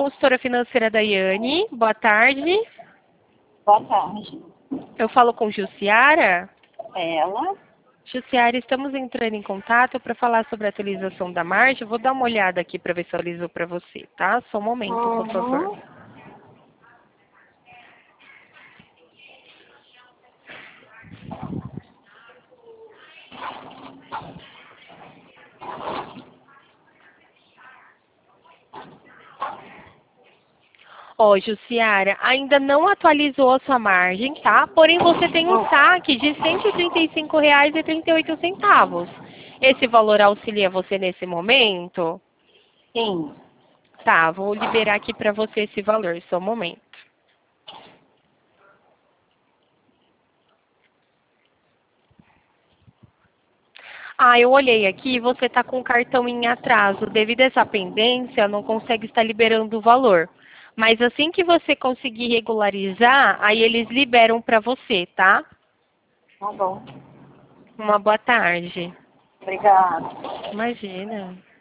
consultora financeira Daiane. Boa tarde. Boa tarde. Eu falo com Jussiara. Ela. Jussiara, estamos entrando em contato para falar sobre a atualização da margem. Eu vou dar uma olhada aqui para ver se atualizou para você, tá? Só um momento, por favor. Ó, Jussiara, ainda não atualizou a sua margem, tá? Porém, você tem um saque de R$ 135,38. Esse valor auxilia você nesse momento? Sim. Tá, vou liberar aqui para você esse valor, só um momento. Ah, eu olhei aqui, você está com o cartão em atraso. Devido a essa pendência, não consegue estar liberando o valor. Mas assim que você conseguir regularizar, aí eles liberam para você, tá? Tá bom. Uma boa tarde. Obrigada. Imagina.